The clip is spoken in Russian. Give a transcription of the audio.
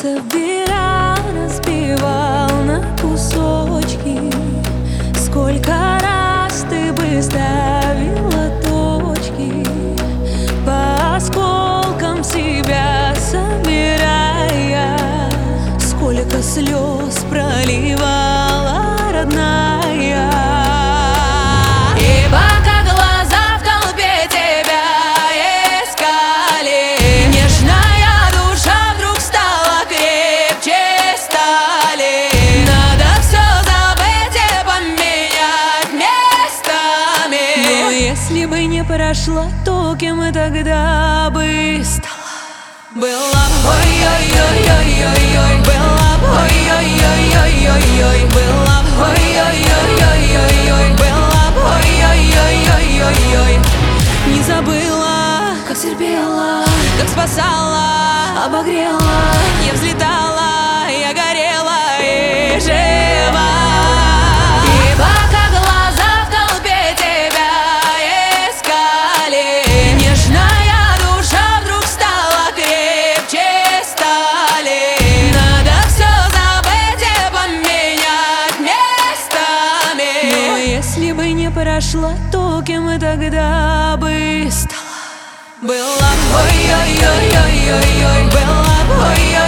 Собирал, разбивал на кусочки. Сколько раз ты бы ставила точки, по осколкам себя собирая. Сколько слез проливала родная. И пока глаза в толпе тебя искали, нежная душа вдруг стала крепче стали. Надо все забыть и поменять местами. Но если бы не прошло, то кем и тогда бы стала? Была ой-ой-ой-ой-ой, была ой-ой-ой-ой-ой-ой, была ой-ой-ой-ой-ой-ой, была ой-ой-ой-ой-ой-ой. Не забыла, как терпела, как спасала, обогрела. Я взлетала, я горела и жива. И пока глаза в толпе тебя искали, нежная душа вдруг стала крепче стали. Надо все забыть и поменять местами. Но если бы не прошло, то кем и тогда бы стала? Была ой-ой-ой-ой-ой, была ой-ой-ой-ой-ой.